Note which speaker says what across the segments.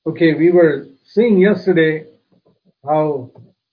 Speaker 1: Okay, we were seeing yesterday how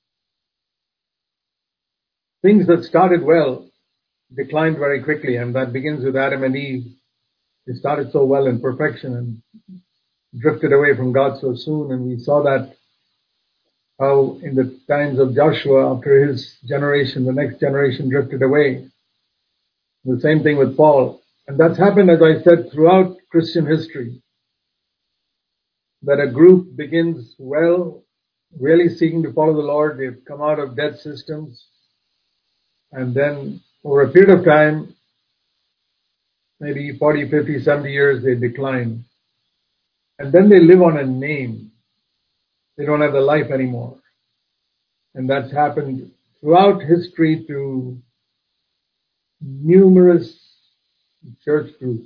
Speaker 1: things that started well declined very quickly, and that begins with Adam and Eve. They started so well in perfection and drifted away from God so soon, and we saw that how in the times of Joshua, after his generation, the next generation drifted away. The same thing with Paul. And that's happened, as I said, throughout Christian history, that a group begins well, really seeking to follow the Lord. They've come out of dead systems. And then over a period of time, maybe 40, 50, 70 years, they decline. And then they live on a name. They don't have the life anymore. And that's happened throughout history to numerous church groups.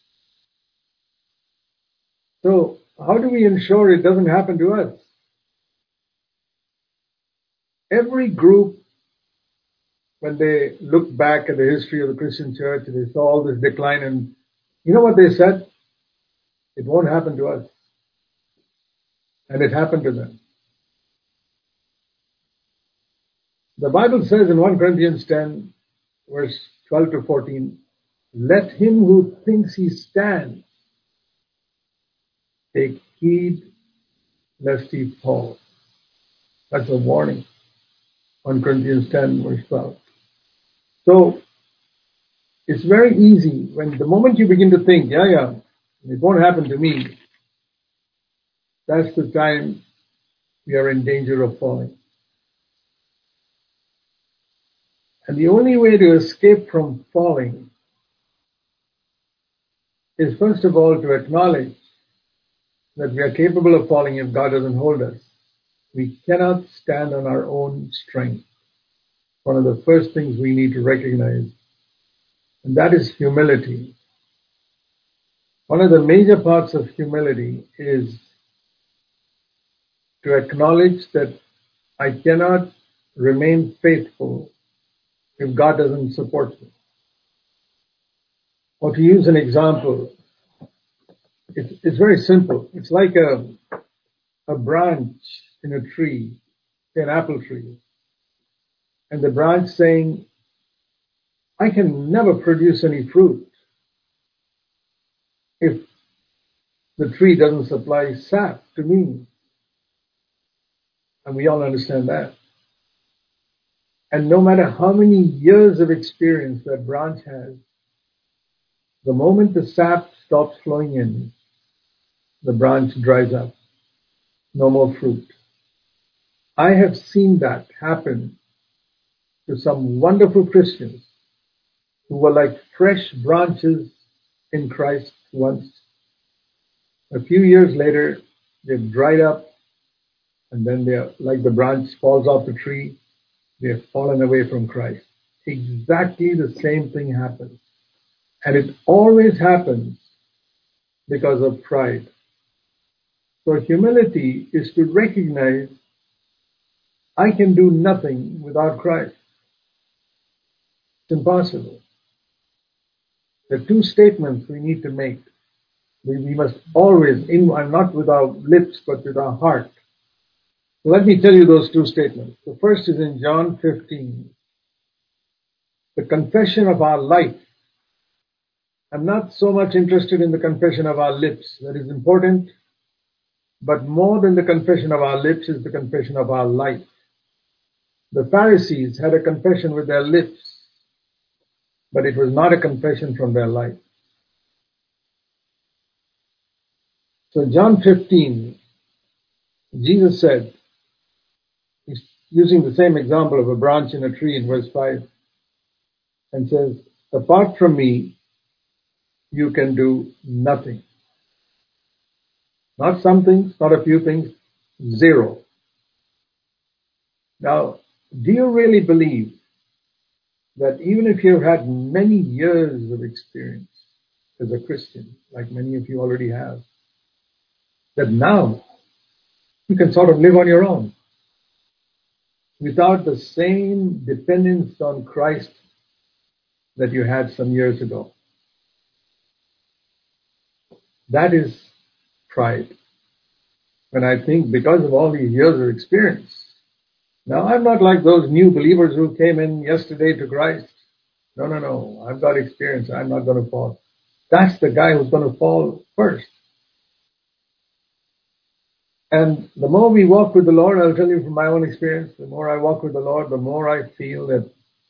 Speaker 1: So how do we ensure it doesn't happen to us? Every group, when they look back at the history of the Christian church, they saw all this decline, and you know what they said? It won't happen to us. And it happened to them. The Bible says in 1 Corinthians 10, verse 12 to 14, let him who thinks he stands take heed lest he fall. That's a warning. 1 Corinthians 10, verse 12. So, it's very easy when the moment you begin to think, it won't happen to me, that's the time we are in danger of falling. And the only way to escape from falling is first of all to acknowledge that we are capable of falling if God doesn't hold us. We cannot stand on our own strength. One of the first things we need to recognize, and that is humility. One of the major parts of humility is to acknowledge that I cannot remain faithful if God doesn't support me. Or to use an example, it's very simple. It's like a branch in a tree, say an apple tree, and the branch saying, I can never produce any fruit if the tree doesn't supply sap to me. And we all understand that. And no matter how many years of experience that branch has, the moment the sap stops flowing in, the branch dries up. No more fruit. I have seen that happen to some wonderful Christians who were like fresh branches in Christ once. A few years later, they've dried up, and then they're like the branch falls off the tree, they've fallen away from Christ. Exactly the same thing happens. And it always happens because of pride. So humility is to recognize I can do nothing without Christ. It's impossible. There are two statements we need to make. We must always, and not with our lips, but with our heart. So let me tell you those two statements. The first is in John 15. The confession of our life. I'm not so much interested in the confession of our lips. That is important. But more than the confession of our lips is the confession of our life. The Pharisees had a confession with their lips, but it was not a confession from their life. So John 15, Jesus said, he's using the same example of a branch in a tree in verse 5, and says, apart from me, you can do nothing. Not some things, not a few things, zero. Now, do you really believe that even if you've had many years of experience as a Christian, like many of you already have, that now you can sort of live on your own without the same dependence on Christ that you had some years ago? That is pride. when I think because of all these years of experience. Now, I'm not like those new believers who came in yesterday to Christ. No. I've got experience. I'm not going to fall. That's the guy who's going to fall first. And the more we walk with the Lord, I'll tell you from my own experience, the more I walk with the Lord, the more I feel that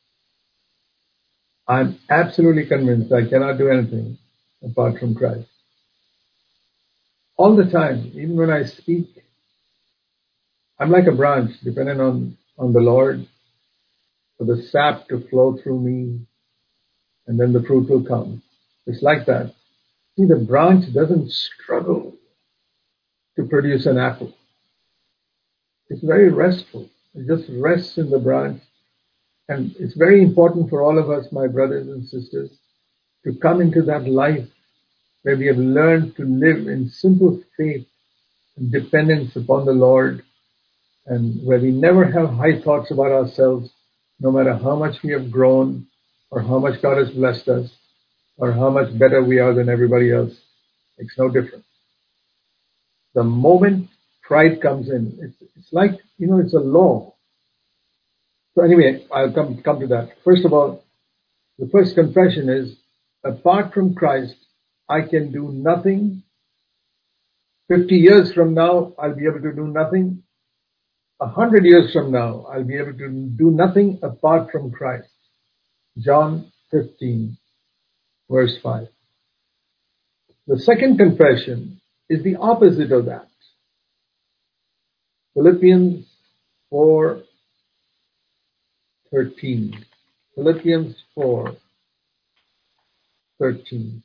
Speaker 1: I'm absolutely convinced I cannot do anything apart from Christ. All the time, even when I speak, I'm like a branch dependent on the Lord for the sap to flow through me, and then the fruit will come. It's like that. See, the branch doesn't struggle to produce an apple. It's very restful. It just rests in the branch. And it's very important for all of us, my brothers and sisters, to come into that life where we have learned to live in simple faith and dependence upon the Lord, and where we never have high thoughts about ourselves, no matter how much we have grown or how much God has blessed us or how much better we are than everybody else. Makes no difference. The moment pride comes in, it's like, it's a law. So anyway, I'll come to that. First of all, the first confession is, apart from Christ, I can do nothing. 50 years from now, I'll be able to do nothing. 100 years from now, I'll be able to do nothing apart from Christ. John 15, verse 5. The second confession is the opposite of that. Philippians 4:13. Philippians 4:13.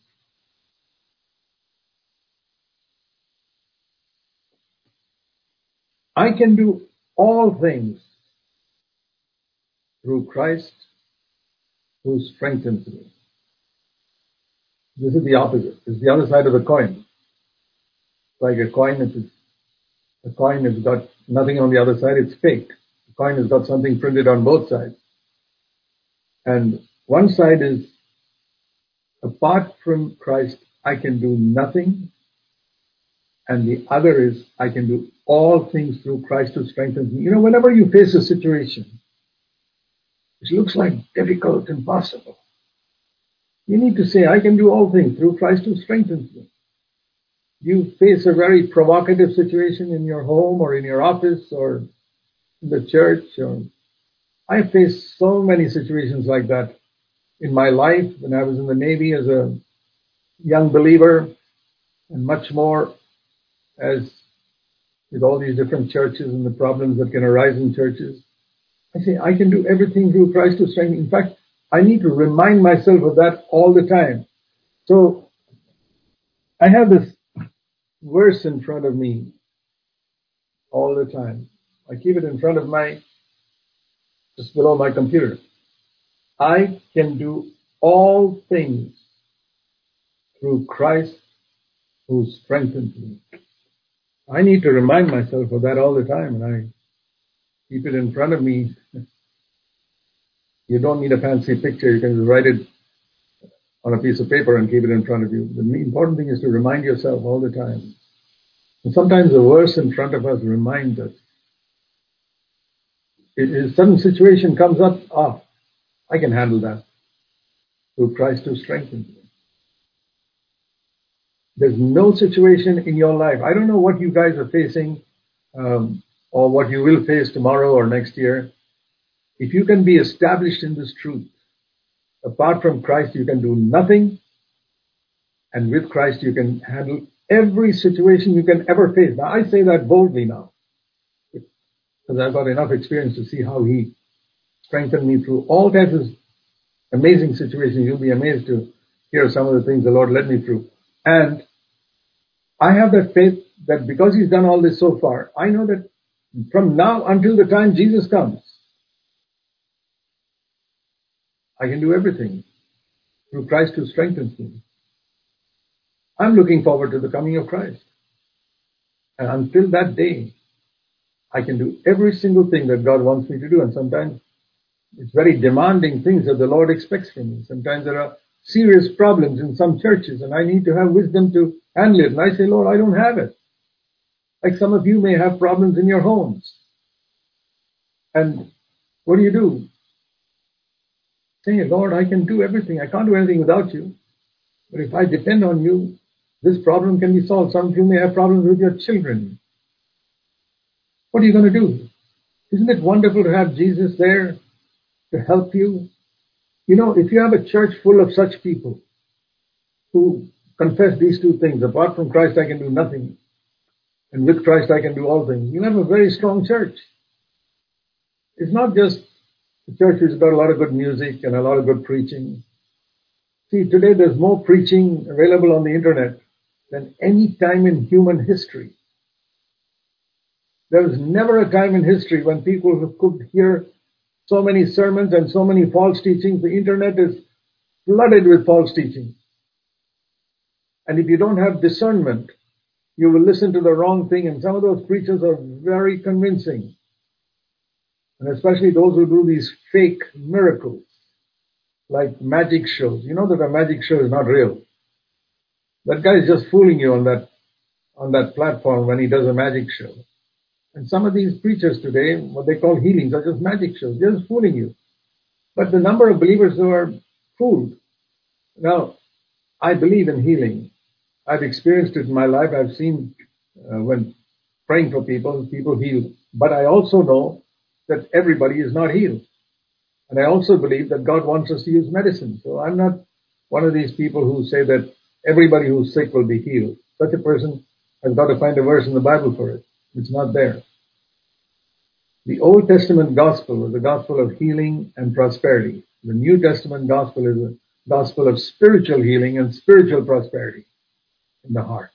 Speaker 1: I can do all things through Christ who strengthens me. This is the opposite. It's the other side of the coin. Like a coin, the coin has got nothing on the other side, it's fake. The coin has got something printed on both sides. And one side is, apart from Christ, I can do nothing. And the other is, I can do all things through Christ who strengthens me. Whenever you face a situation which looks like difficult, impossible, you need to say, I can do all things through Christ who strengthens me. You face a very provocative situation in your home or in your office or in the church. I faced so many situations like that in my life when I was in the Navy as a young believer, and much more as with all these different churches and the problems that can arise in churches. I say, I can do everything through Christ who strengthens me. In fact, I need to remind myself of that all the time. So I have this verse in front of me all the time. I keep it in front of just below my computer. I can do all things through Christ who strengthens me. I need to remind myself of that all the time, and I keep it in front of me. You don't need a fancy picture. You can just write it on a piece of paper and keep it in front of you. The important thing is to remind yourself all the time. And sometimes the verse in front of us reminds us. A sudden situation comes up, I can handle that through Christ who strengthens me. There's no situation in your life. I don't know what you guys are facing or what you will face tomorrow or next year. If you can be established in this truth, apart from Christ, you can do nothing. And with Christ, you can handle every situation you can ever face. Now, I say that boldly now, because I've got enough experience to see how He strengthened me through all types of amazing situations. You'll be amazed to hear some of the things the Lord led me through. And I have that faith that because He's done all this so far, I know that from now until the time Jesus comes, I can do everything through Christ who strengthens me. I'm looking forward to the coming of Christ. And until that day, I can do every single thing that God wants me to do. And sometimes it's very demanding things that the Lord expects from me. Sometimes there are serious problems in some churches, and I need to have wisdom to handle it. And I say, Lord, I don't have it. Like some of you may have problems in your homes. And what do? Say, Lord, I can do everything. I can't do anything without you. But if I depend on you, this problem can be solved. Some of you may have problems with your children. What are you going to do? Isn't it wonderful to have Jesus there to help you? You know, if you have a church full of such people who confess these two things, apart from Christ I can do nothing, and with Christ I can do all things, you have a very strong church. It's not just a church which has got a lot of good music and a lot of good preaching. See, today there's more preaching available on the internet than any time in human history. There was never a time in history when people could hear so many sermons and so many false teachings. The internet is flooded with false teaching. And if you don't have discernment, you will listen to the wrong thing. And some of those preachers are very convincing. And especially those who do these fake miracles, like magic shows. You know that a magic show is not real. That guy is just fooling you on that platform when he does a magic show. And some of these preachers today, what they call healings, are just magic shows. They're just fooling you. But the number of believers who are fooled. Now, I believe in healing. I've experienced it in my life. I've seen when praying for people heal. But I also know that everybody is not healed. And I also believe that God wants us to use medicine. So I'm not one of these people who say that everybody who's sick will be healed. Such a person has got to find a verse in the Bible for it. It's not there. The Old Testament gospel was the gospel of healing and prosperity. The New Testament gospel is a gospel of spiritual healing and spiritual prosperity in the heart.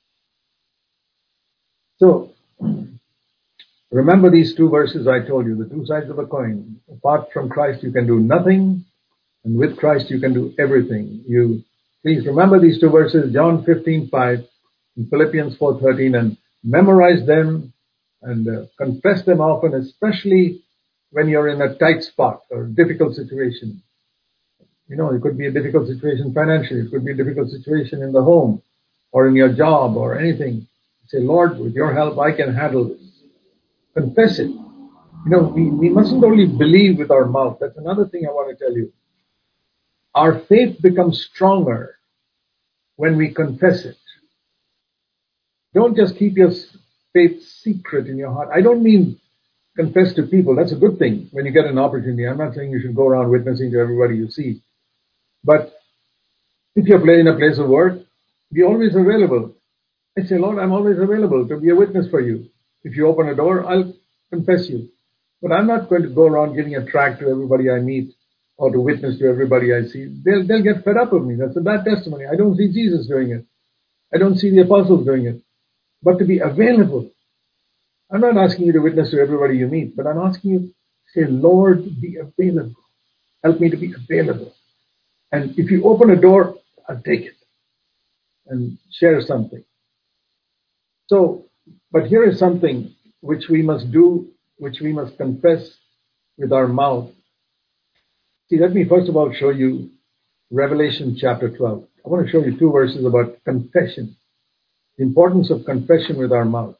Speaker 1: So, remember these two verses I told you, the two sides of a coin. Apart from Christ you can do nothing, and with Christ you can do everything. You please remember these two verses, John 15:5 and Philippians 4:13, and memorize them and confess them often, especially when you're in a tight spot or difficult situation. You know, it could be a difficult situation financially, it could be a difficult situation in the home or in your job or anything. Say, Lord, with your help I can handle this. Confess it. You know, we mustn't only believe with our mouth. That's another thing I want to tell you. Our faith becomes stronger when we confess it. Don't just keep your faith secret in your heart. I don't mean confess to people. That's a good thing when you get an opportunity. I'm not saying you should go around witnessing to everybody you see. But if you're in a place of work, be always available. I say, Lord, I'm always available to be a witness for you. If you open a door, I'll confess you. But I'm not going to go around giving a tract to everybody I meet or to witness to everybody I see. They'll get fed up with me. That's a bad testimony. I don't see Jesus doing it. I don't see the apostles doing it. But to be available. I'm not asking you to witness to everybody you meet, but I'm asking you to say, Lord, be available. Help me to be available. And if you open a door, I'll take it and share something. So, but here is something which we must do, which we must confess with our mouth. See, let me first of all show you Revelation chapter 12. I want to show you two verses about confession, the importance of confession with our mouth.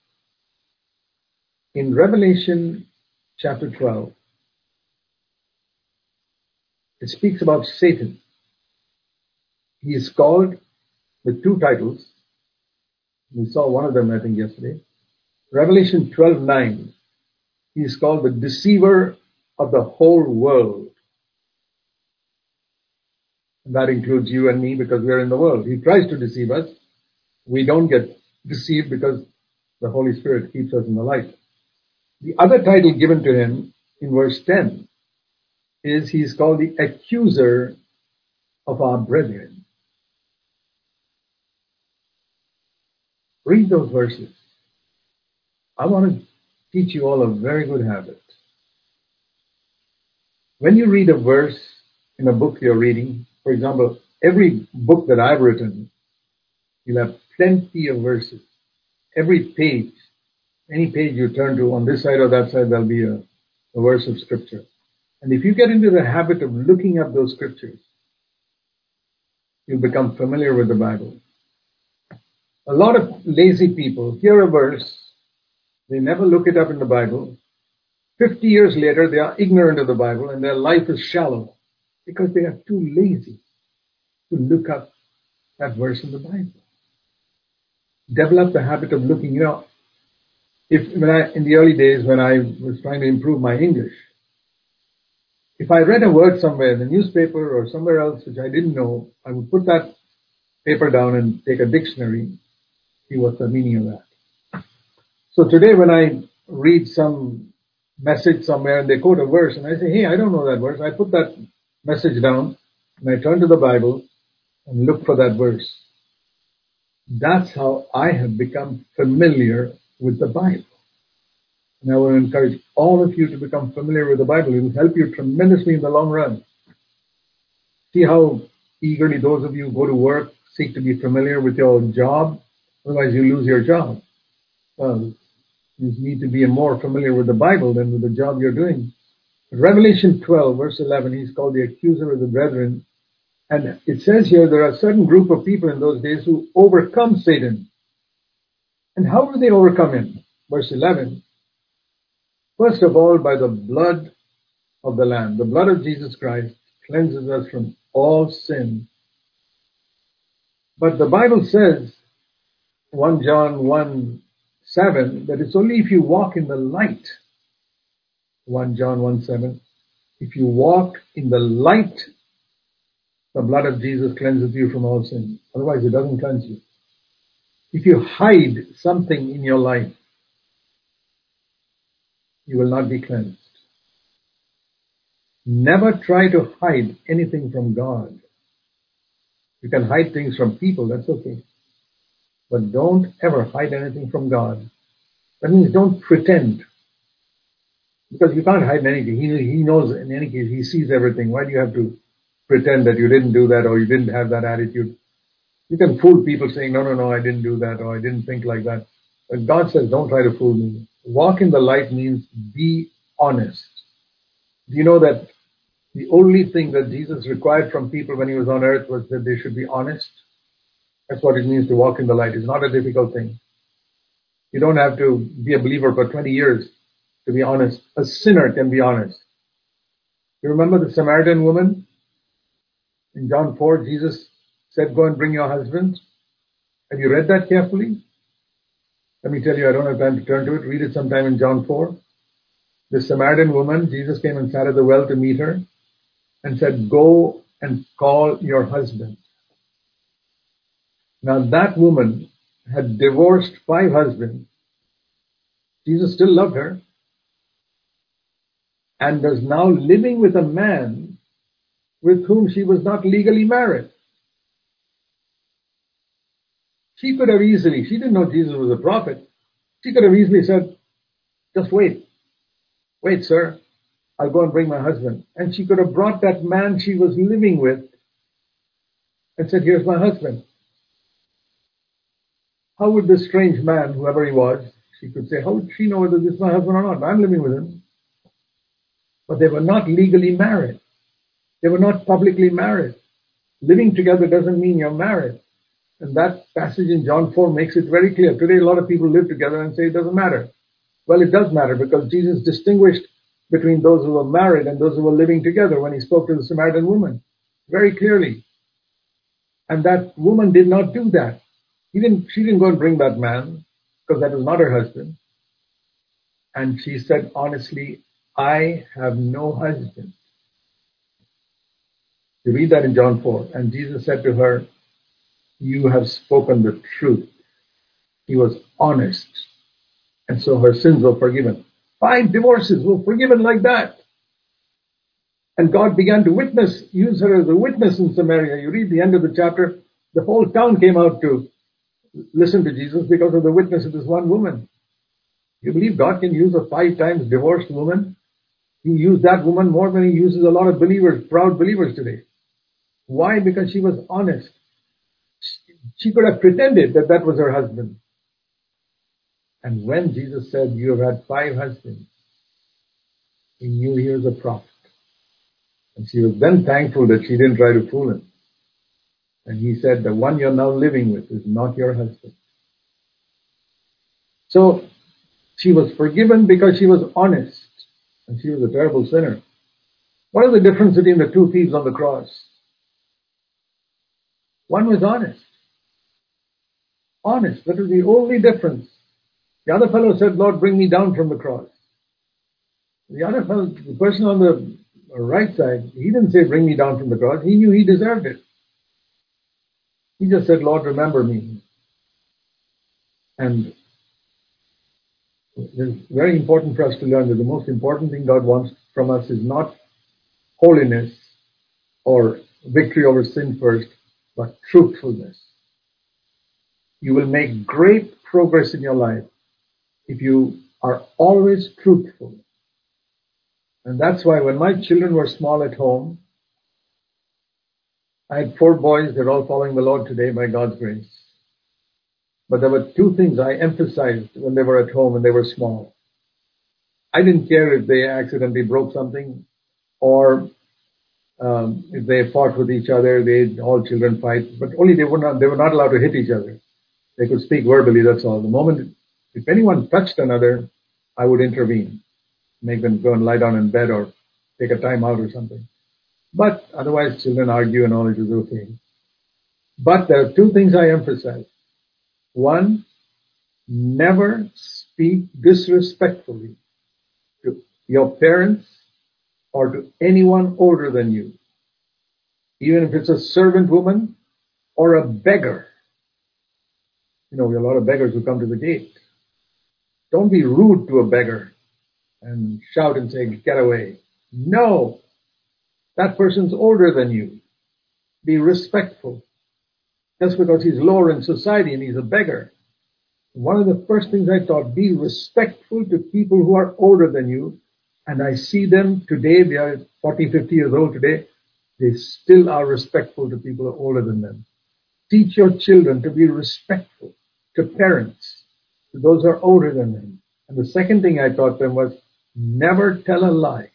Speaker 1: In Revelation chapter 12, it speaks about Satan. He is called with two titles. We saw one of them, I think, yesterday. Revelation 12:9. He is called the deceiver of the whole world. And that includes you and me because we are in the world. He tries to deceive us. We don't get deceived because the Holy Spirit keeps us in the light. The other title given to him in verse 10 is he is called the accuser of our brethren. Read those verses. I want to teach you all a very good habit. When you read a verse in a book you're reading, for example, every book that I've written, you'll have plenty of verses. Every page, any page you turn to on this side or that side, there'll be a verse of scripture. And if you get into the habit of looking up those scriptures, you'll become familiar with the Bible. A lot of lazy people hear a verse They never look it up in the Bible. 50 years later, they are ignorant of the Bible and their life is shallow because they are too lazy to look up that verse in the Bible. Develop the habit of looking, in the early days when I was trying to improve my English, if I read a word somewhere in the newspaper or somewhere else which I didn't know, I would put that paper down and take a dictionary, see what's the meaning of that. So today when I read some message somewhere and they quote a verse and I say, hey, I don't know that verse, I put that message down and I turn to the Bible and look for that verse. That's how I have become familiar with the Bible. And I will encourage all of you to become familiar with the Bible. It will help you tremendously in the long run. See how eagerly those of you who go to work seek to be familiar with your job. Otherwise you lose your job. Well, you need to be more familiar with the Bible than with the job you're doing. Revelation 12, verse 11, he's called the accuser of the brethren. And it says here there are a certain group of people in those days who overcome Satan. And how do they overcome him? Verse 11. First of all, by the blood of the Lamb. The blood of Jesus Christ cleanses us from all sin. But the Bible says, 1 John 1:7, that it's only if you walk in the light. 1 John 1:7. If you walk in the light, the blood of Jesus cleanses you from all sin. Otherwise, it doesn't cleanse you. If you hide something in your life, you will not be cleansed. Never try to hide anything from God. You can hide things from people, that's okay. But don't ever hide anything from God. That means don't pretend. Because you can't hide anything. He knows, in any case, he sees everything. Why do you have to pretend that you didn't do that or you didn't have that attitude? You can fool people saying, no, I didn't do that or I didn't think like that. But God says, don't try to fool me. Walk in the light means be honest. Do you know that the only thing that Jesus required from people when he was on earth was that they should be honest? That's what it means to walk in the light. It's not a difficult thing. You don't have to be a believer for 20 years to be honest. A sinner can be honest. You remember the Samaritan woman? In John 4, Jesus said, go and bring your husband. Have you read that carefully? Let me tell you, I don't have time to turn to it. Read it sometime in John 4. The Samaritan woman, Jesus came and sat at the well to meet her and said, go and call your husband. Now that woman had divorced 5 husbands. Jesus still loved her and was now living with a man with whom she was not legally married. She could have easily, she didn't know Jesus was a prophet. She could have easily said, just wait. Wait, sir. I'll go and bring my husband. And she could have brought that man she was living with and said, here's my husband. How would this strange man, whoever he was, she could say, how would she know whether this is my husband or not? I'm living with him. But they were not legally married. They were not publicly married. Living together doesn't mean you're married. And that passage in John 4 makes it very clear. Today, a lot of people live together and say it doesn't matter. Well, it does matter because Jesus distinguished between those who were married and those who were living together when he spoke to the Samaritan woman very clearly. And that woman did not do that. She didn't go and bring that man because that was not her husband. And she said, honestly, I have no husband. You read that in John 4. And Jesus said to her, you have spoken the truth. He was honest. And so her sins were forgiven. 5 divorces were forgiven like that. And God began to use her as a witness in Samaria. You read the end of the chapter, the whole town came out to listen to Jesus because of the witness of this one woman. You believe God can use a 5 times divorced woman? He used that woman more than he uses a lot of believers, proud believers today. Why? Because she was honest. She could have pretended that that was her husband. And when Jesus said, you have had 5 husbands, he knew he was a prophet. And she was then thankful that she didn't try to fool him. And he said, the one you're now living with is not your husband. So, She was forgiven because she was honest, and she was a terrible sinner. What is the difference between the two thieves on the cross? One was honest. Honest, that was the only difference. The other fellow said, Lord, bring me down from the cross. The other fellow, the person on the right side, he didn't say, bring me down from the cross. He knew he deserved it. He just said, Lord, remember me. And it's very important for us to learn that the most important thing God wants from us is not holiness or victory over sin first, but truthfulness. You will make great progress in your life if you are always truthful. And that's why when my children were small at home, I had 4 boys. They're all following the Lord today by God's grace. But there were 2 things I emphasized when they were at home and they were small. I didn't care if they accidentally broke something or if they fought with each other. All children fight, but only they were not allowed to hit each other. They could speak verbally, that's all. The moment, if anyone touched another, I would intervene, make them go and lie down in bed or take a time out or something. But otherwise, children argue and all, it was okay. But there are 2 things I emphasize. One, never speak disrespectfully to your parents or to anyone older than you, even if it's a servant woman or a beggar. You know, we have a lot of beggars who come to the gate. Don't be rude to a beggar and shout and say, get away. No, that person's older than you. Be respectful. Just because he's lower in society and he's a beggar. One of the first things I taught, be respectful to people who are older than you. And I see them today, they are 40, 50 years old today. They still are respectful to people who are older than them. Teach your children to be respectful to parents, to those who are older than them. And the second thing I taught them was never tell a lie.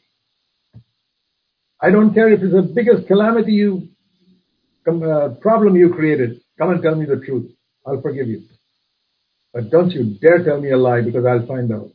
Speaker 1: I don't care if it's the biggest calamity problem you created. Come and tell me the truth. I'll forgive you. But don't you dare tell me a lie because I'll find out.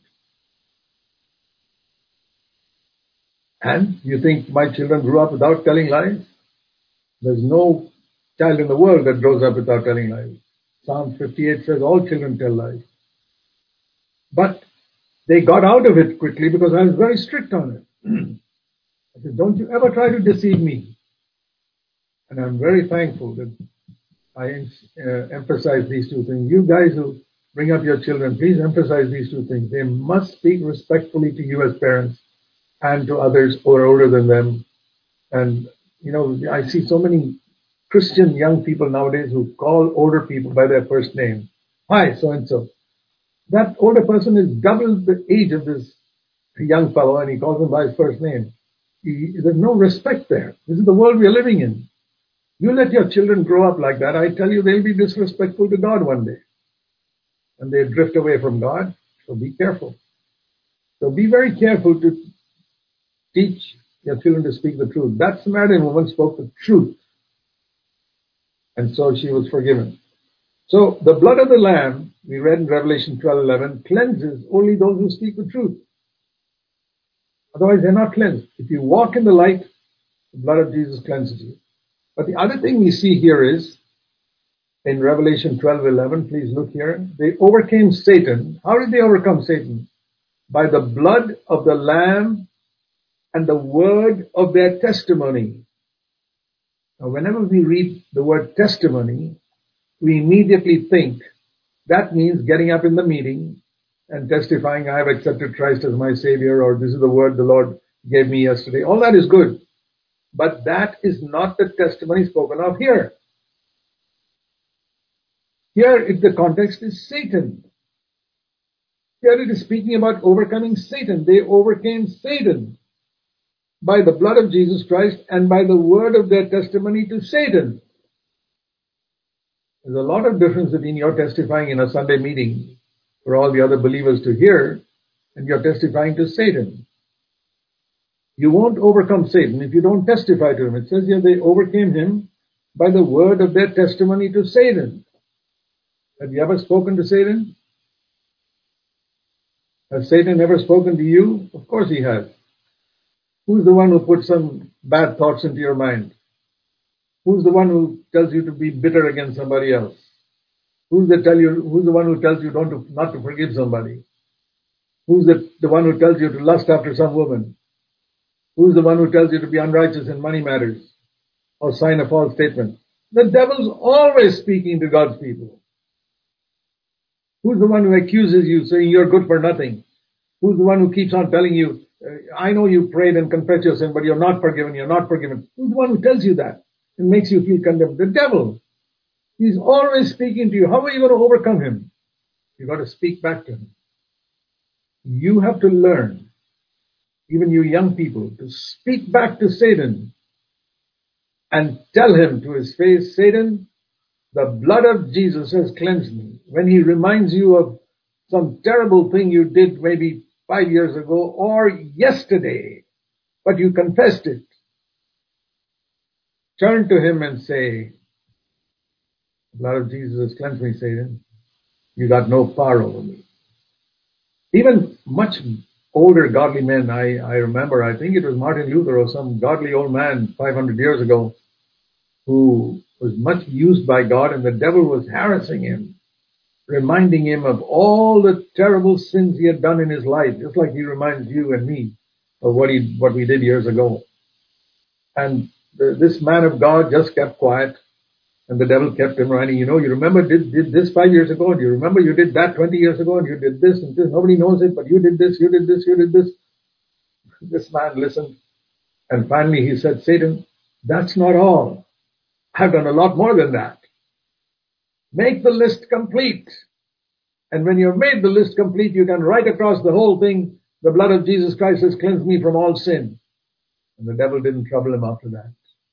Speaker 1: And you think my children grew up without telling lies? There's no child in the world that grows up without telling lies. Psalm 58 says all children tell lies. But they got out of it quickly because I was very strict on it. I said, don't you ever try to deceive me. And I'm very thankful that I emphasize these 2 things. You guys who bring up your children, please emphasize these 2 things. They must speak respectfully to you as parents and to others who are older than them. And, you know, I see so many Christian young people nowadays who call older people by their first name. Hi, so-and-so. That older person is double the age of this young fellow and he calls him by his first name. There's no respect there. This is the world we are living in. You let your children grow up like that, I tell you they'll be disrespectful to God one day. And they drift away from God, so be careful. So be very careful to teach your children to speak the truth. That Samaritan woman spoke the truth. And so she was forgiven. So the blood of the Lamb, we read in Revelation 12:11, cleanses only those who speak the truth. Otherwise they're not cleansed. If you walk in the light, the blood of Jesus cleanses you. But the other thing we see here is, in Revelation 12:11, please look here, they overcame Satan. How did they overcome Satan? By the blood of the Lamb and the word of their testimony. Now, whenever we read the word testimony, we immediately think that means getting up in the meeting and testifying, I have accepted Christ as my Savior, or this is the word the Lord gave me yesterday. All that is good. But that is not the testimony spoken of here. Here, the context is Satan. Here it is speaking about overcoming Satan. They overcame Satan by the blood of Jesus Christ and by the word of their testimony to Satan. There's a lot of difference between your testifying in a Sunday meeting for all the other believers to hear and you're testifying to Satan. You won't overcome Satan if you don't testify to him. It says here they overcame him by the word of their testimony to Satan. Have you ever spoken to Satan? Has Satan ever spoken to you? Of course he has. Who's the one who puts some bad thoughts into your mind? Who's the one who tells you to be bitter against somebody else? Who's the one who tells you not to forgive somebody? Who's the one who tells you to lust after some woman? Who's the one who tells you to be unrighteous in money matters or sign a false statement? The devil's always speaking to God's people. Who's the one who accuses you, saying you're good for nothing? Who's the one who keeps on telling you, I know you prayed and confessed your sin, but you're not forgiven, you're not forgiven? Who's the one who tells you that and makes you feel condemned? The devil. He's always speaking to you. How are you going to overcome him? You've got to speak back to him. You have to learn, even you young people, to speak back to Satan and tell him to his face, Satan, the blood of Jesus has cleansed me. When he reminds you of some terrible thing you did maybe 5 years ago or yesterday, but you confessed it, turn to him and say, the blood of Jesus has cleansed me, Satan. You got no power over me. Even much older godly men, I remember, I think it was Martin Luther or some godly old man 500 years ago who was much used by God, and the devil was harassing him, reminding him of all the terrible sins he had done in his life, just like he reminds you and me of what we did years ago. And this man of God just kept quiet, and the devil kept him reminding, you remember did this 5 years ago, and you remember you did that 20 years ago, and you did this and this. Nobody knows it, but you did this, you did this, you did this. This man listened, and finally he said, Satan, that's not all. I've done a lot more than that. Make the list complete. And when you've made the list complete, you can write across the whole thing, the blood of Jesus Christ has cleansed me from all sin. And the devil didn't trouble him after that.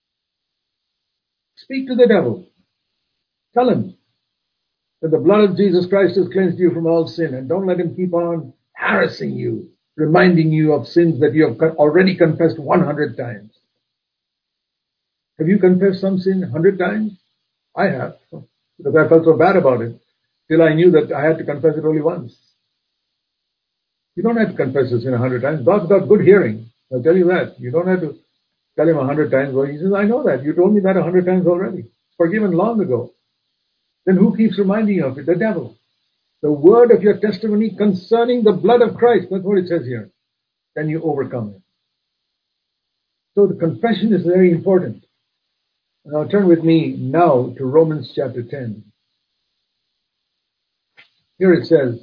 Speaker 1: Speak to the devil. Tell him that the blood of Jesus Christ has cleansed you from all sin, and don't let him keep on harassing you, reminding you of sins that you have already confessed 100 times. Have you confessed some sin 100 times? I have, because I felt so bad about it, till I knew that I had to confess it only once. You don't have to confess your sin 100 times. God's got good hearing. I'll tell you that. You don't have to tell him 100 times. Well, he says, I know that. You told me that 100 times already. It's forgiven long ago. Then who keeps reminding you of it? The devil. The word of your testimony concerning the blood of Christ. That's what it says here. Then you overcome it. So the confession is very important. Now turn with me now to Romans chapter 10. Here it says,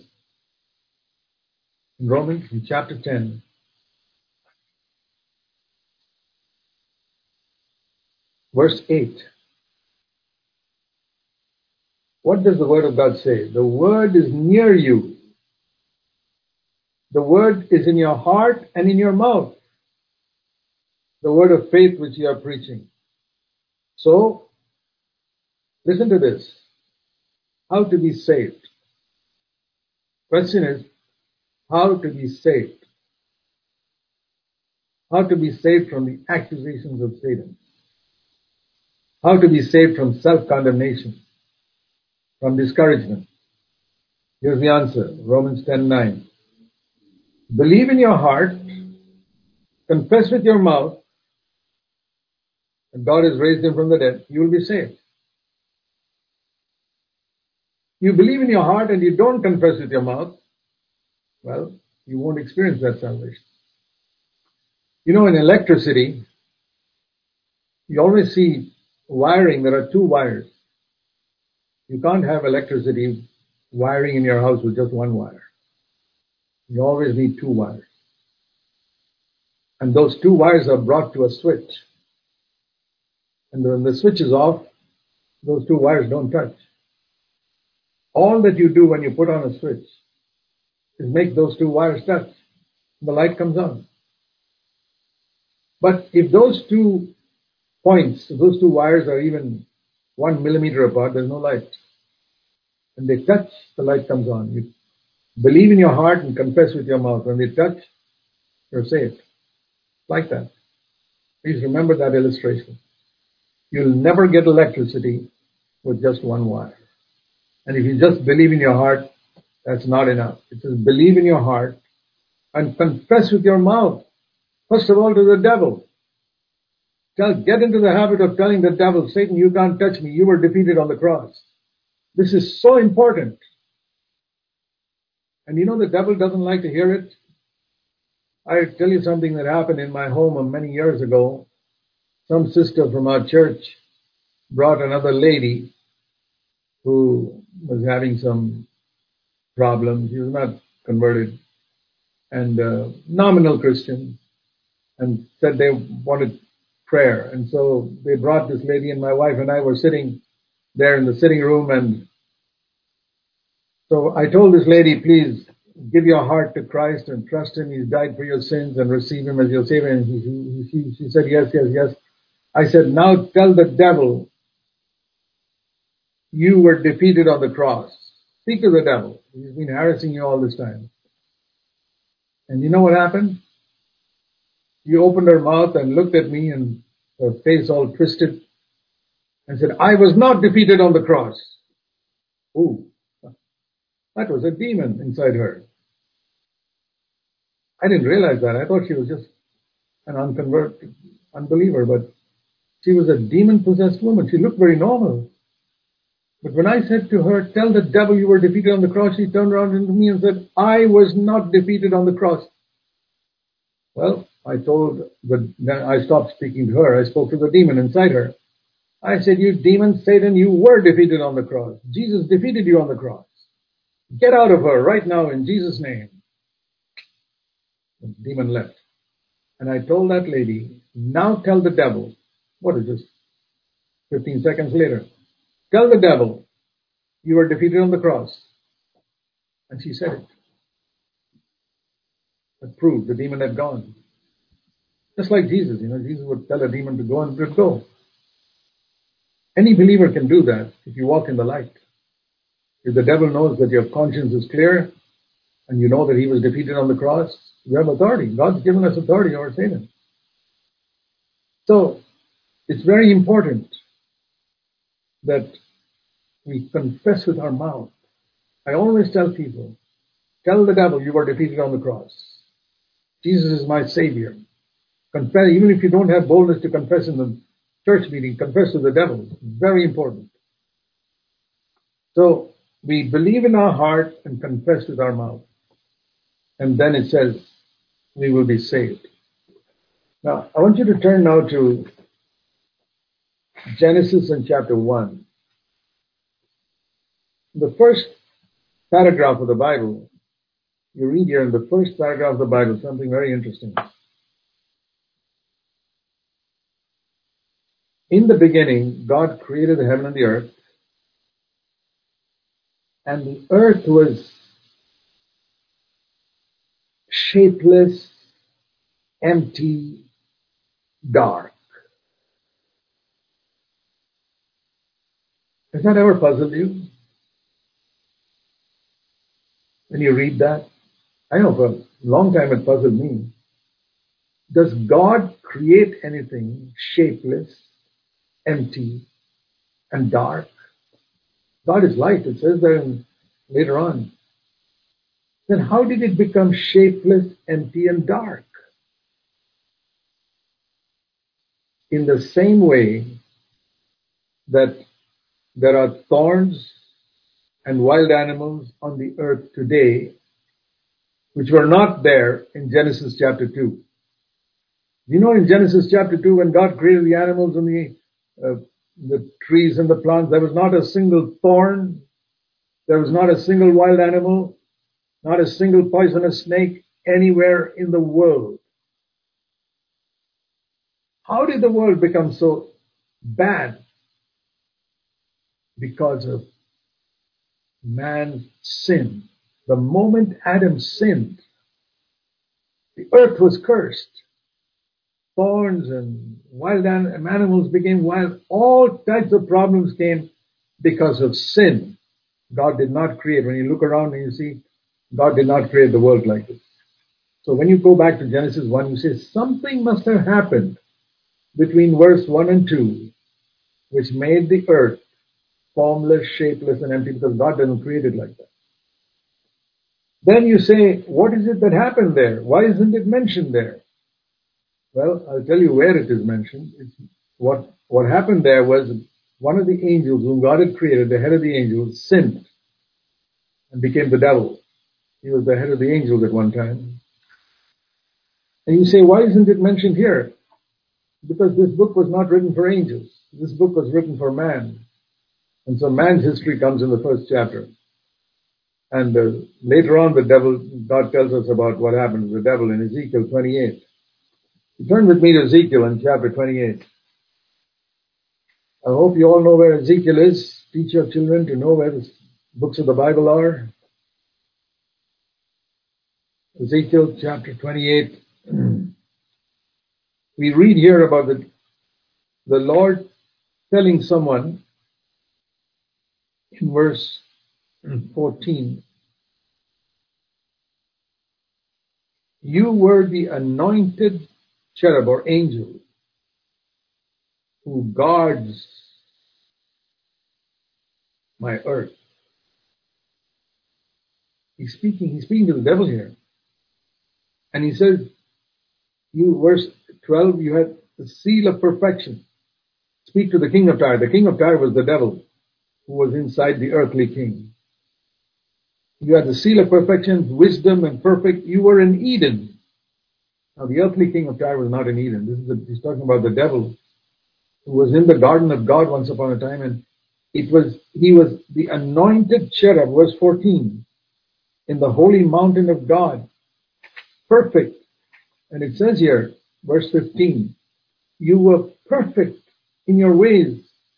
Speaker 1: in Romans, in chapter 10, verse 8. What does the word of God say? The word is near you. The word is in your heart and in your mouth. The word of faith which you are preaching. So, listen to this. How to be saved. Question is, how to be saved. How to be saved from the accusations of Satan. How to be saved from self-condemnation, from discouragement. Here's the answer, Romans 10:9. Believe in your heart, confess with your mouth, and God has raised him from the dead, you will be saved. You believe in your heart and you don't confess with your mouth, well, you won't experience that salvation. In electricity, you always see wiring, there are two wires. You can't have electricity wiring in your house with just one wire. You always need two wires. And those two wires are brought to a switch. And when the switch is off, those two wires don't touch. All that you do when you put on a switch is make those two wires touch. The light comes on. But if those 2 points, those two wires are even 1 millimeter apart, there's no light. When they touch, the light comes on. You believe in your heart and confess with your mouth. When they touch, you're saved. Like that. Please remember that illustration. You'll never get electricity with just one wire. And if you just believe in your heart, that's not enough. It says believe in your heart and confess with your mouth, first of all to the devil. Get into the habit of telling the devil, Satan, you can't touch me. You were defeated on the cross. This is so important. And you know the devil doesn't like to hear it. I tell you something that happened in my home many years ago. Some sister from our church brought another lady who was having some problems. She was not converted and nominal Christian, and said they wanted prayer. And so they brought this lady, and my wife and I were sitting there in the sitting room. And so I told this lady, please give your heart to Christ and trust Him. He's died for your sins, and receive Him as your Savior. And she said, yes, yes, yes. I said, now tell the devil you were defeated on the cross. Speak to the devil. He's been harassing you all this time. And you know what happened? She opened her mouth and looked at me, and her face all twisted, and said, I was not defeated on the cross. Ooh, that was a demon inside her. I didn't realize that. I thought she was just an unconverted unbeliever, but she was a demon-possessed woman. She looked very normal. But when I said to her, tell the devil you were defeated on the cross, she turned around to me and said, I was not defeated on the cross. Well, I stopped speaking to her. I spoke to the demon inside her. I said, you demon, Satan, you were defeated on the cross. Jesus defeated you on the cross. Get out of her right now in Jesus' name. The demon left. And I told that lady, now tell the devil, what is this, 15 seconds later, tell the devil you were defeated on the cross. And she said it. That proved the demon had gone. Just like Jesus, Jesus would tell a demon to go and it would go. Any believer can do that if you walk in the light. If the devil knows that your conscience is clear and you know that he was defeated on the cross, you have authority. God's given us authority over Satan. So, it's very important that we confess with our mouth. I always tell people, tell the devil you were defeated on the cross. Jesus is my Savior. Confess, even if you don't have boldness to confess in the church meeting, confess to the devil. Very important. So, we believe in our heart and confess with our mouth. And then it says, we will be saved. Now, I want you to turn now to Genesis in chapter 1. The first paragraph of the Bible, you read here in the first paragraph of the Bible something very interesting. In the beginning, God created the heaven and the earth, and the earth was shapeless, empty, dark. Has that ever puzzled you? When you read that? I know for a long time it puzzled me. Does God create anything shapeless, empty, and dark? God is light, it says there later on. Then how did it become shapeless, empty, and dark? In the same way that there are thorns and wild animals on the earth today, which were not there in Genesis chapter 2. You know, in Genesis chapter 2, when God created the animals and the trees and the plants, there was not a single thorn, there was not a single wild animal, not a single poisonous snake anywhere in the world. How did the world become so bad? Because of man's sin. The moment Adam sinned, the earth was cursed. Thorns and wild animals became wild. All types of problems came because of sin. God did not create. When you look around and you see, God did not create the world like this. So when you go back to Genesis 1, you say something must have happened between verse 1 and 2, which made the earth formless, shapeless, and empty, because God didn't create it like that. Then you say, what is it that happened there? Why isn't it mentioned there? Well, I'll tell you where it is mentioned. What happened there was one of the angels whom God had created, the head of the angels, sinned and became the devil. He was the head of the angels at one time. And you say, why isn't it mentioned here? Because this book was not written for angels. This book was written for man. And so man's history comes in the first chapter. And later on, God tells us about what happened to the devil in Ezekiel 28. You turn with me to Ezekiel in chapter 28. I hope you all know where Ezekiel is. Teach your children to know where the books of the Bible are. Ezekiel chapter 28. We read here about the Lord telling someone in verse 14, you were the anointed cherub or angel who guards my earth. He's speaking to the devil here. And he says, verse 12, you had the seal of perfection. Speak to the king of Tyre. The king of Tyre was the devil who was inside the earthly king. You had the seal of perfection, wisdom and perfect. You were in Eden. Now the earthly king of Tyre was not in Eden. He's talking about the devil who was in the garden of God once upon a time, and he was the anointed cherub, verse 14, in the holy mountain of God. Perfect. And it says here, verse 15, you were perfect in your ways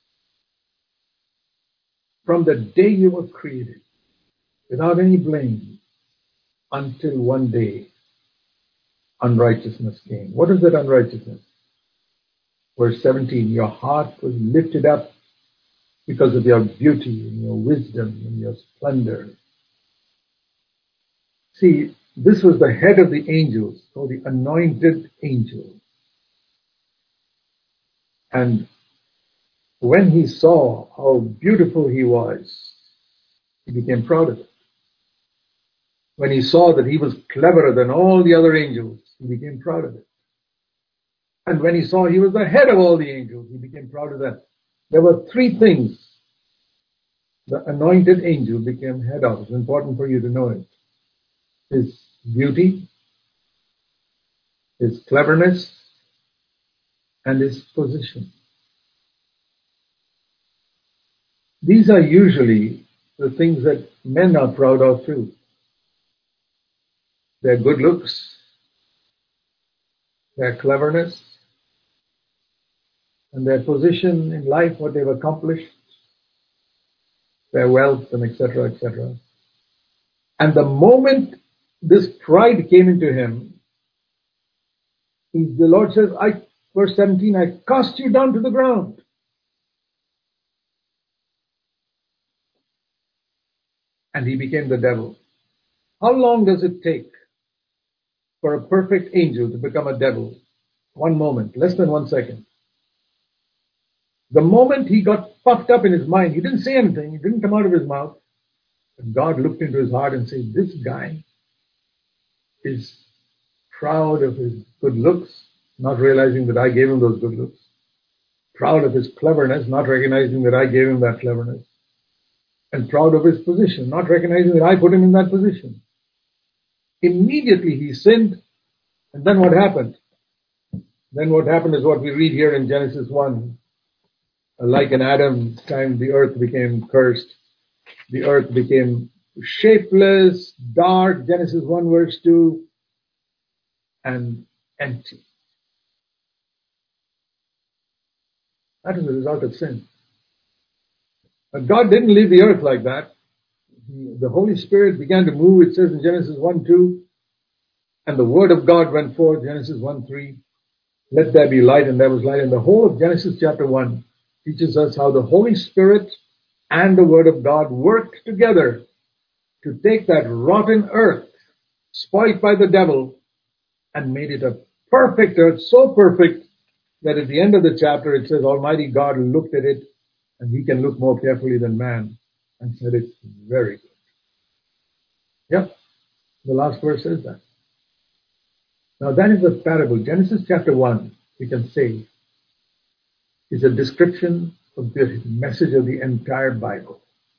Speaker 1: from the day you were created, without any blame, until one day unrighteousness came. What is that unrighteousness? Verse 17, your heart was lifted up because of your beauty and your wisdom and your splendor. See, this was the head of the angels, or the anointed angel. And when he saw how beautiful he was, he became proud of it. When he saw that he was cleverer than all the other angels, he became proud of it. And when he saw he was the head of all the angels, he became proud of that. There were three things the anointed angel became head of. It's important for you to know it. His beauty, his cleverness, and his position. These are usually the things that men are proud of too. Their good looks, their cleverness, and their position in life, what they've accomplished, their wealth, and etc., etc. And the moment this pride came into him, the Lord says, verse 17, I cast you down to the ground. And he became the devil. How long does it take for a perfect angel to become a devil? 1 moment, less than 1 second. The moment he got puffed up in his mind, he didn't say anything, it didn't come out of his mouth. But God looked into his heart and said, this guy is proud of his good looks, not realizing that I gave him those good looks. Proud of his cleverness, not recognizing that I gave him that cleverness. And proud of his position, not recognizing that I put him in that position. Immediately he sinned, and then what happened? Then what happened is what we read here in Genesis 1. Like in Adam's time, the earth became cursed. The earth became shapeless, dark, Genesis 1 verse 2, and empty. That is the result of sin. But God didn't leave the earth like that. The Holy Spirit began to move, it says in Genesis 1:2, and the word of God went forth, Genesis 1:3, let there be light, and there was light. And the whole of Genesis chapter 1 teaches us how the Holy Spirit and the word of God worked together to take that rotten earth, spoiled by the devil, and made it a perfect earth, so perfect that at the end of the chapter it says Almighty God looked at it, and he can look more carefully than man, and said it's very good. Yep. The last verse says that. Now that is a parable. Genesis chapter 1, we can say, is a description of the message of the entire Bible.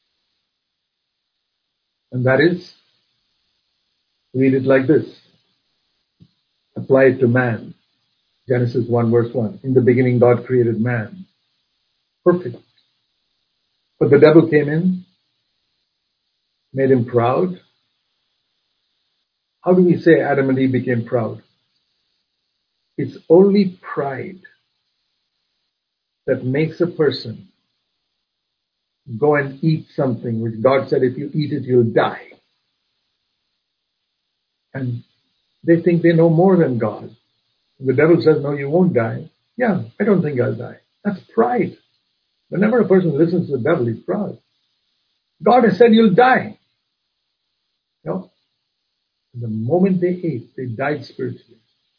Speaker 1: And that is, read it like this. Apply it to man. Genesis 1 verse 1. In the beginning God created man. Perfect. But the devil came in, made him proud. How do we say Adam and Eve became proud? It's only pride that makes a person go and eat something which God said if you eat it you'll die. And they think they know more than God. The devil says, no, you won't die. Yeah, I don't think I'll die. That's pride. Whenever a person listens to the devil, he's proud. God has said you'll die. No. The moment they ate, they died spiritually.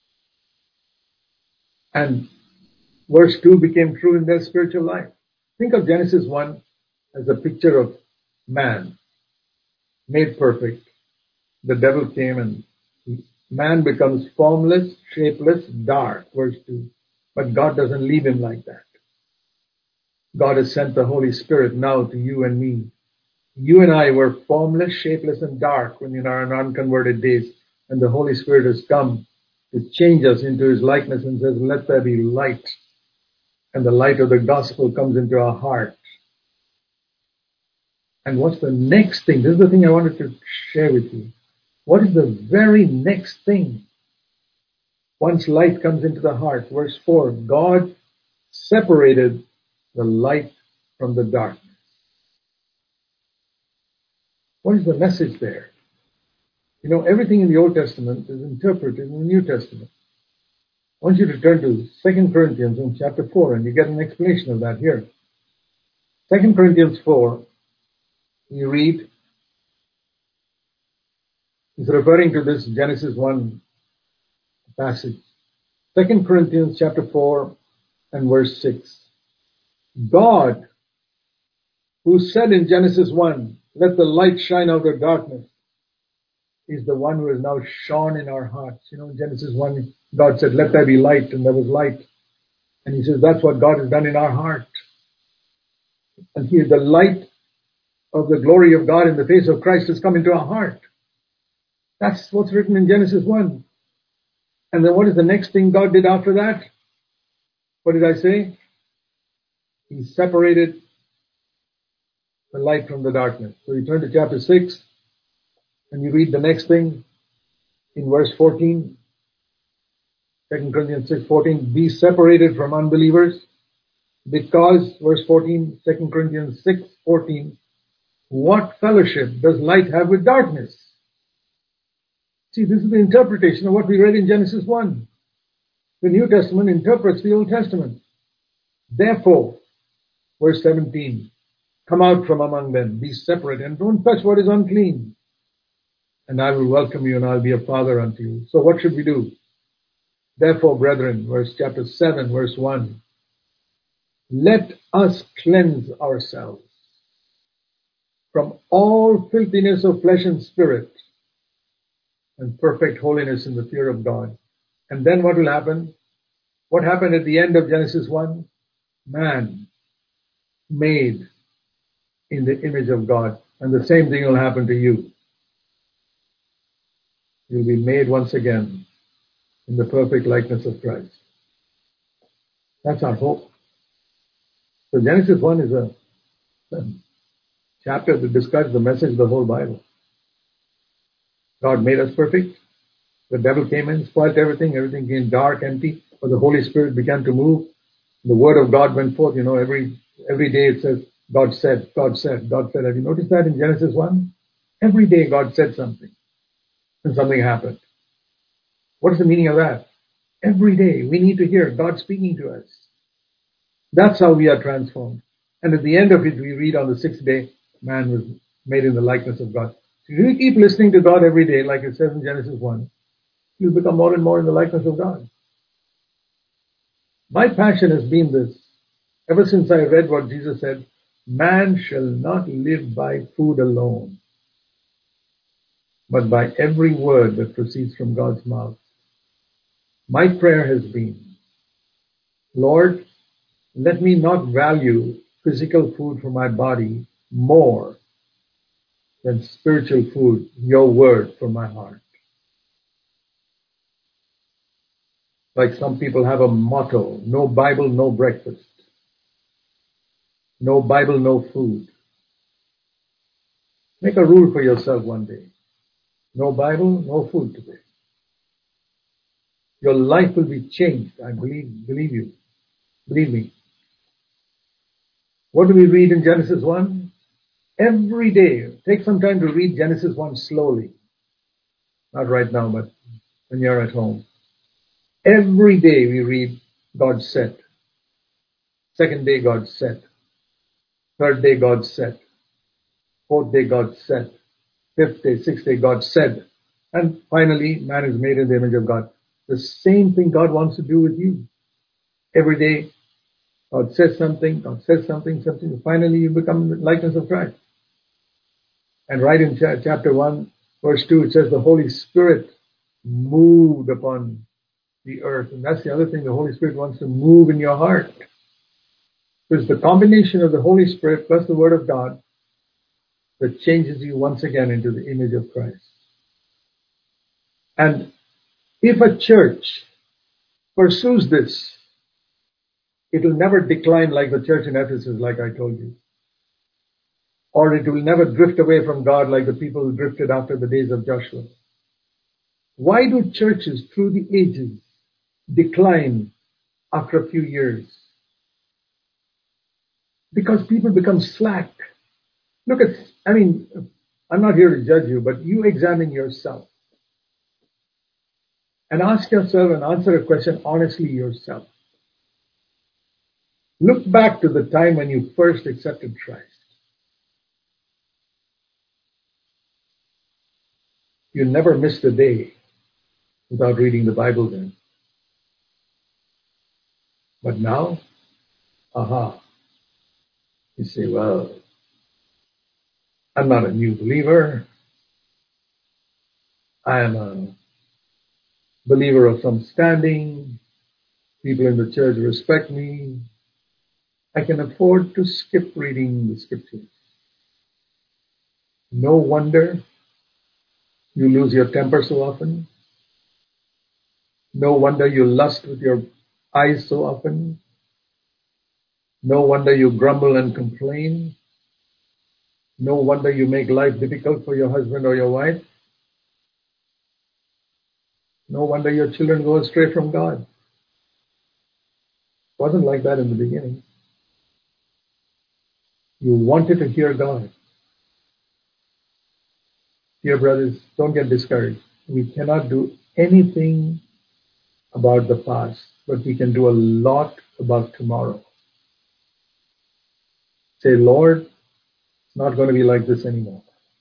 Speaker 1: And verse 2 became true in their spiritual life. Think of Genesis 1 as a picture of man, made perfect. The devil came and man becomes formless, shapeless, dark, verse 2. But God doesn't leave him like that. God has sent the Holy Spirit now to you and me. You and I were formless, shapeless, and dark when in our unconverted days. And the Holy Spirit has come to change us into His likeness and says, let there be light. And the light of the gospel comes into our heart. And what's the next thing? This is the thing I wanted to share with you. What is the very next thing? Once light comes into the heart, verse 4, God separated the light from the darkness. What is the message there? You know, everything in the Old Testament is interpreted in the New Testament. I want you to turn to 2 Corinthians in chapter 4, and you get an explanation of that here. 2 Corinthians 4, you read, he's referring to this Genesis 1 passage. 2 Corinthians chapter 4 and verse 6. God, who said in Genesis 1, let the light shine out of darkness, is the one who has now shone in our hearts. You know, in Genesis 1, God said, let there be light, and there was light. And He says, that's what God has done in our heart. And here, the light of the glory of God in the face of Christ has come into our heart. That's what's written in Genesis 1. And then what is the next thing God did after that? What did I say? He separated the light from the darkness. So you turn to chapter 6 and you read the next thing in verse 14. 2 Corinthians 6:14. Be separated from unbelievers because, verse 14, 2 Corinthians 6:14. What fellowship does light have with darkness? See, this is the interpretation of what we read in Genesis 1. The New Testament interprets the Old Testament. Therefore, verse 17, come out from among them, be separate, and don't touch what is unclean. And I will welcome you, and I'll be a father unto you. So what should we do? Therefore, brethren, chapter 7, verse 1, let us cleanse ourselves from all filthiness of flesh and spirit, and perfect holiness in the fear of God. And then what will happen? What happened at the end of Genesis 1? Man made in the image of God. And the same thing will happen to you. You'll be made once again in the perfect likeness of Christ. That's our hope. So Genesis 1 is a chapter that describes the message of the whole Bible. God made us perfect. The devil came in, spoiled everything. Everything became dark, empty. But the Holy Spirit began to move. The Word of God went forth. You know, every day it says, God said, God said, God said. Have you noticed that in Genesis 1? Every day God said something. And something happened. What is the meaning of that? Every day we need to hear God speaking to us. That's how we are transformed. And at the end of it, we read on the sixth day, man was made in the likeness of God. So if you keep listening to God every day, like it says in Genesis 1, you'll become more and more in the likeness of God. My passion has been this. Ever since I read what Jesus said, man shall not live by food alone. but by every word that proceeds from God's mouth. My prayer has been, Lord, let me not value physical food for my body more than spiritual food, your word for my heart. Like some people have a motto, no Bible, no breakfast. No Bible, no food. Make a rule for yourself one day. No Bible, no food today. Your life will be changed. I believe you. Believe me. What do we read in Genesis 1? Every day. Take some time to read Genesis 1 slowly. Not right now, but when you're at home. Every day we read God said. Second day God said. Third day God said. Fourth day God said. Fifth day, sixth day God said. And finally, man is made in the image of God. The same thing God wants to do with you. Every day, God says something, something. Finally, you become the likeness of Christ. And right in chapter 1, verse 2, it says the Holy Spirit moved upon the earth. And that's the other thing, the Holy Spirit wants to move in your heart. It's the combination of the Holy Spirit plus the Word of God that changes you once again into the image of Christ. And if a church pursues this, it will never decline like the church in Ephesus, like I told you. Or it will never drift away from God like the people who drifted after the days of Joshua. Why do churches through the ages decline after a few years? Because people become slack. I'm not here to judge you, but you examine yourself. And ask yourself and answer a question honestly yourself. Look back to the time when you first accepted Christ. You never missed a day without reading the Bible then. But now, you say, well, I'm not a new believer. I am a believer of some standing. People in the church respect me. I can afford to skip reading the scriptures. No wonder you lose your temper so often. No wonder you lust with your eyes so often. No wonder you grumble and complain. No wonder you make life difficult for your husband or your wife. No wonder your children go astray from God. It wasn't like that in the beginning. You wanted to hear God. Dear brothers, don't get discouraged. We cannot do anything about the past, but we can do a lot about tomorrow. Say, Lord, it's not going to be like this anymore.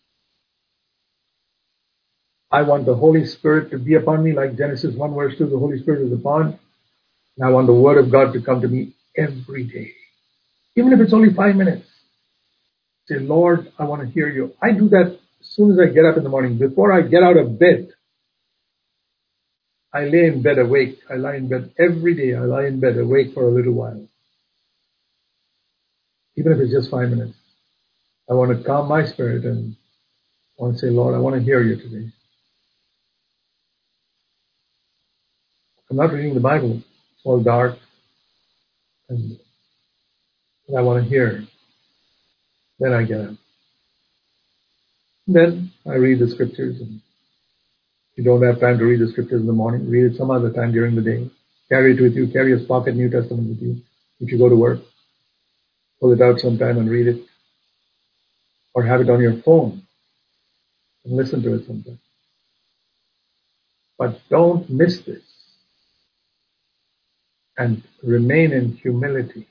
Speaker 1: I want the Holy Spirit to be upon me, like Genesis 1 verse 2, the Holy Spirit is upon. And I want the Word of God to come to me every day. Even if it's only 5 minutes. Say, Lord, I want to hear you. I do that as soon as I get up in the morning. Before I get out of bed, I lay in bed awake. I lie in bed every day. I lie in bed awake for a little while. Even if it's just 5 minutes. I want to calm my spirit and I want to say, Lord, I want to hear you today. I'm not reading the Bible. It's all dark. And I want to hear. Then I get up. Then I read the scriptures. And if you don't have time to read the scriptures in the morning, read it some other time during the day. Carry it with you. Carry a pocket New Testament with you. If you go to work, pull it out sometime and read it. Or have it on your phone and listen to it sometime. But don't miss this. And remain in humility.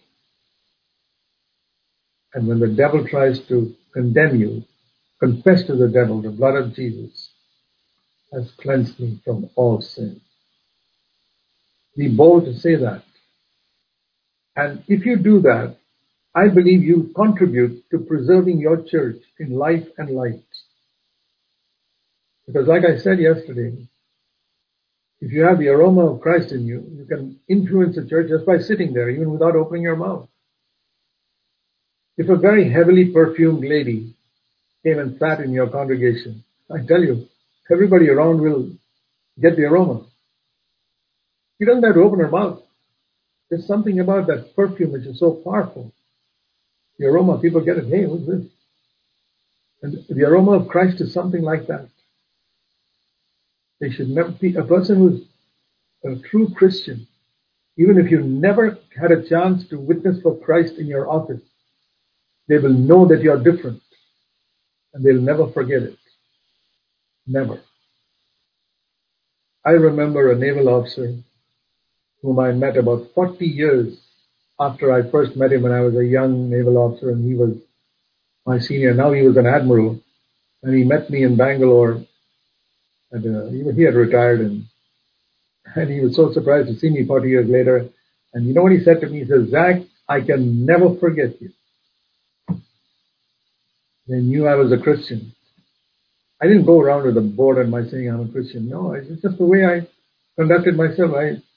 Speaker 1: And when the devil tries to condemn you, confess to the devil, the blood of Jesus has cleansed me from all sin. Be bold to say that. And if you do that, I believe you contribute to preserving your church in life and light. Because like I said yesterday, if you have the aroma of Christ in you, you can influence the church just by sitting there, even without opening your mouth. If a very heavily perfumed lady came and sat in your congregation, I tell you, everybody around will get the aroma. She doesn't have to open her mouth. There's something about that perfume which is so powerful. The aroma, people get it. Hey, what's this? And the aroma of Christ is something like that. They should never be a person who's a true Christian. Even if you never had a chance to witness for Christ in your office, they will know that you're different. And they'll never forget it. Never. I remember a naval officer whom I met about 40 years after I first met him when I was a young naval officer and he was my senior. Now he was an admiral. And he met me in Bangalore. And he had retired and he was so surprised to see me 40 years later. And you know what he said to me? He said, Zach, I can never forget you. They knew I was a Christian. I didn't go around with a board on my saying I'm a Christian. No, it's just the way I conducted myself.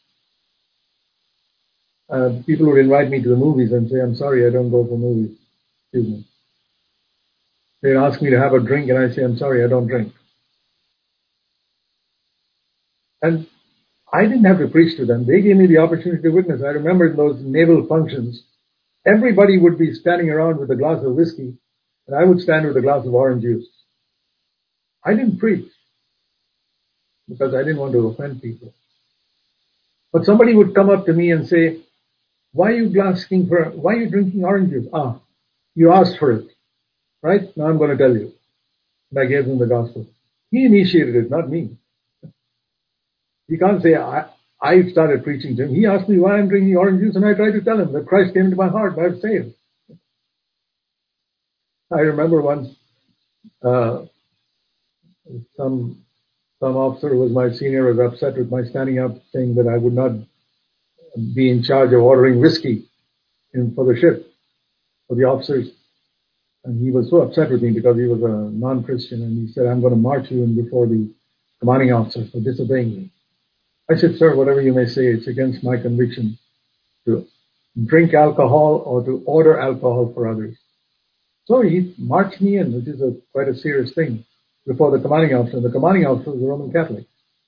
Speaker 1: People would invite me to the movies and say, I'm sorry, I don't go for movies. Excuse me. They'd ask me to have a drink and I say, I'm sorry, I don't drink. And I didn't have to preach to them. They gave me the opportunity to witness. I remember in those naval functions, everybody would be standing around with a glass of whiskey and I would stand with a glass of orange juice. I didn't preach because I didn't want to offend people. But somebody would come up to me and say, why are you drinking orange juice? You asked for it. Right? Now I'm going to tell you. And I gave him the gospel. He initiated it, not me. You can't say I started preaching to him. He asked me why I'm drinking orange juice and I tried to tell him that Christ came into my heart and I was saved. I remember once some officer who was my senior was upset with my standing up saying that I would not be in charge of ordering whiskey for the ship, for the officers. And he was so upset with me because he was a non-Christian and he said, I'm going to march you in before the commanding officer for disobeying me. I said, sir, whatever you may say, it's against my conviction to drink alcohol or to order alcohol for others. So he marched me in, which is quite a serious thing, before the commanding officer. The commanding officer was a Roman Catholic.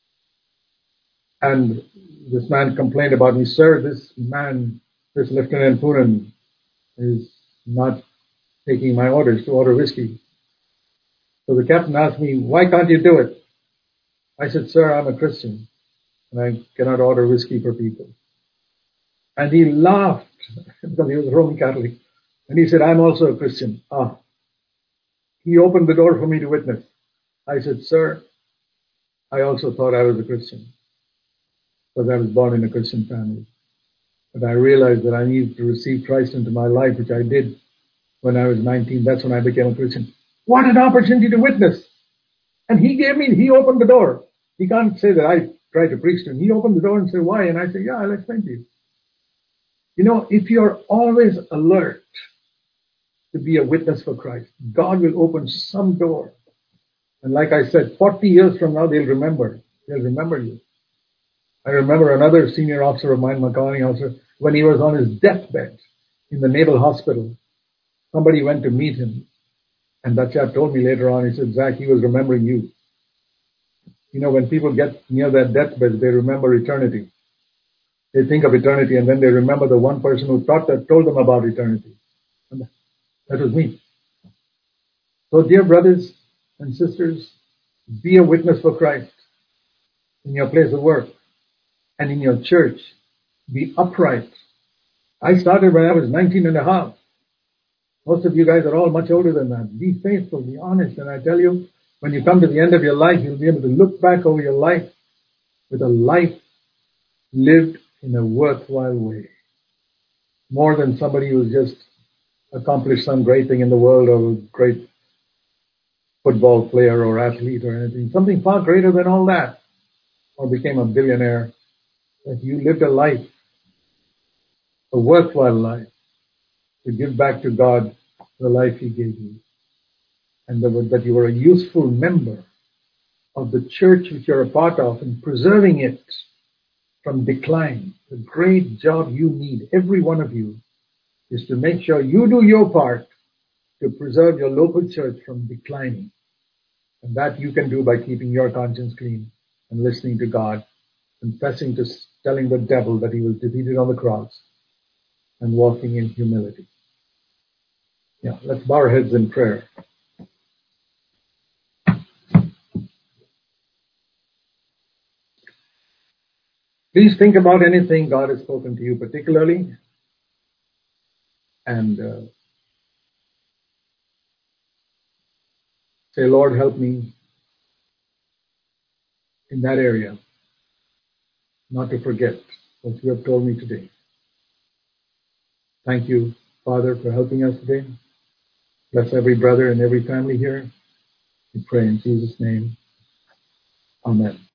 Speaker 1: And this man complained about me, sir, this Lieutenant Pooran is not taking my orders to order whiskey. So the captain asked me, why can't you do it? I said, sir, I'm a Christian and I cannot order whiskey for people. And he laughed because he was a Roman Catholic. And he said, I'm also a Christian. He opened the door for me to witness. I said, sir, I also thought I was a Christian because I was born in a Christian family. But I realized that I needed to receive Christ into my life, which I did when I was 19. That's when I became a Christian. What an opportunity to witness. And he opened the door. He can't say that I tried to preach to him. He opened the door and said, why? And I said, yeah, I'll explain to you. You know, if you're always alert to be a witness for Christ, God will open some door. And like I said, 40 years from now, they'll remember. They'll remember you. I remember another senior officer of mine, my commanding officer, when he was on his deathbed in the naval hospital, somebody went to meet him. And that chap told me later on, he said, Zach, he was remembering you. You know, when people get near their deathbed, they remember eternity. They think of eternity and then they remember the one person who told them about eternity. And that was me. So dear brothers and sisters, be a witness for Christ in your place of work and in your church. Be upright. I started when I was 19 and a half. Most of you guys are all much older than that. Be faithful, be honest. And I tell you, when you come to the end of your life, you'll be able to look back over your life with a life lived in a worthwhile way. More than somebody who's just accomplished some great thing in the world or a great football player or athlete or anything. Something far greater than all that. Or became a billionaire. That you lived a life, a worthwhile life, to give back to God the life He gave you. And that you were a useful member of the church which you're a part of and preserving it from decline. The great job you need, every one of you, is to make sure you do your part to preserve your local church from declining. And that you can do by keeping your conscience clean and listening to God, confessing to telling the devil that he was defeated on the cross and walking in humility. Yeah, let's bow our heads in prayer. Please think about anything God has spoken to you particularly and say, Lord, help me in that area not to forget what you have told me today. Thank you, Father, for helping us today. Bless every brother and every family here. We pray in Jesus' name. Amen.